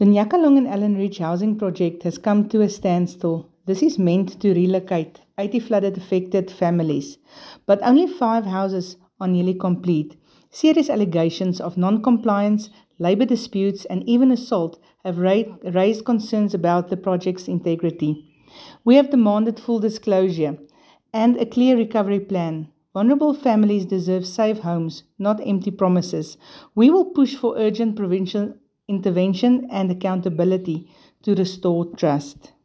The Nyakalong and Allen Ridge housing project has come to a standstill. This is meant to relocate 80 flooded affected families, but only 5 houses are nearly complete. Serious allegations of non-compliance, labor disputes, and even assault have raised concerns about the project's integrity. We have demanded full disclosure and a clear recovery plan. Vulnerable families deserve safe homes, not empty promises. We will push for urgent provincial intervention and accountability to restore trust.